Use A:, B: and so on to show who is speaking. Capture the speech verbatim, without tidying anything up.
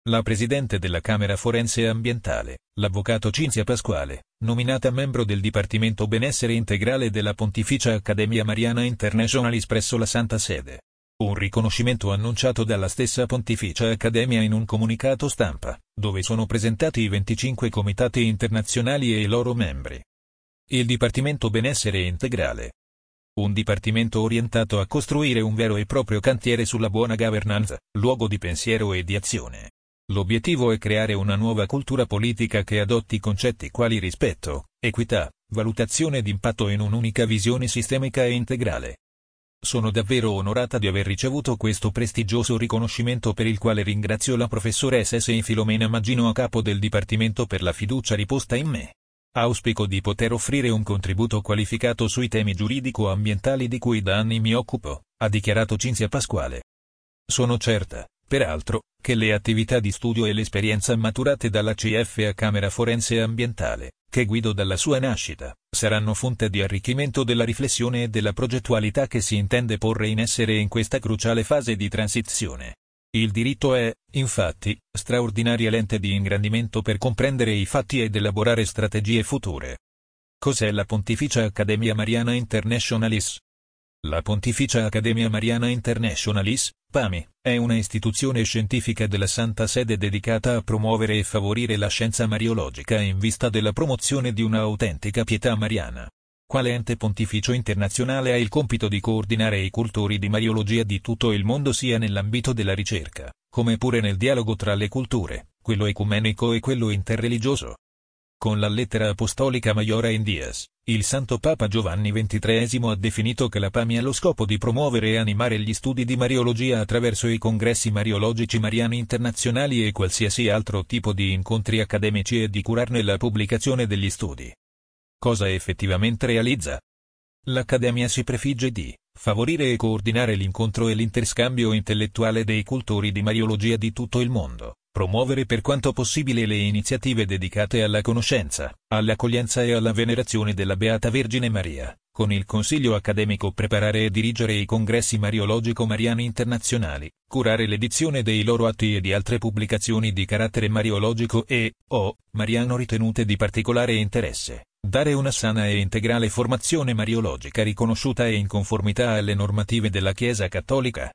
A: La presidente della Camera Forense e Ambientale, l'avvocato Cinzia Pasquale, nominata membro del Dipartimento Benessere Integrale della Pontificia Accademia Mariana Internationalis presso la Santa Sede. Un riconoscimento annunciato dalla stessa Pontificia Accademia in un comunicato stampa, dove sono presentati i venticinque comitati internazionali e i loro membri. Il Dipartimento Benessere Integrale. Un dipartimento orientato a costruire un vero e proprio cantiere sulla buona governance, luogo di pensiero e di azione. L'obiettivo è creare una nuova cultura politica che adotti concetti quali rispetto, equità, valutazione d'impatto in un'unica visione sistemica e integrale. Sono davvero onorata di aver ricevuto questo prestigioso riconoscimento, per il quale ringrazio la professoressa Filomena Maggino, a capo del Dipartimento, per la fiducia riposta in me. Auspico di poter offrire un contributo qualificato sui temi giuridico-ambientali di cui da anni mi occupo, ha dichiarato Cinzia Pasquale. Sono certa, peraltro, che le attività di studio e l'esperienza maturate dalla C F A Camera Forense e Ambientale, che guido dalla sua nascita, saranno fonte di arricchimento della riflessione e della progettualità che si intende porre in essere in questa cruciale fase di transizione. Il diritto è, infatti, straordinaria lente di ingrandimento per comprendere i fatti ed elaborare strategie future. Cos'è la Pontificia Accademia Mariana Internationalis? La Pontificia Accademia Mariana Internationalis, P A M I, è una istituzione scientifica della Santa Sede dedicata a promuovere e favorire la scienza mariologica in vista della promozione di una autentica pietà mariana. Quale ente pontificio internazionale ha il compito di coordinare i cultori di mariologia di tutto il mondo, sia nell'ambito della ricerca, come pure nel dialogo tra le culture, quello ecumenico e quello interreligioso. Con la lettera apostolica Maiora in Dies, il Santo Papa Giovanni ventitreesimo ha definito che la P A M I ha lo scopo di promuovere e animare gli studi di mariologia attraverso i congressi mariologici mariani internazionali e qualsiasi altro tipo di incontri accademici, e di curarne la pubblicazione degli studi. Cosa effettivamente realizza? L'Accademia si prefigge di favorire e coordinare l'incontro e l'interscambio intellettuale dei cultori di mariologia di tutto il mondo, promuovere per quanto possibile le iniziative dedicate alla conoscenza, all'accoglienza e alla venerazione della Beata Vergine Maria, con il Consiglio accademico preparare e dirigere i congressi mariologico-mariani internazionali, curare l'edizione dei loro atti e di altre pubblicazioni di carattere mariologico e, o, mariano ritenute di particolare interesse. Dare una sana e integrale formazione mariologica riconosciuta e in conformità alle normative della Chiesa Cattolica.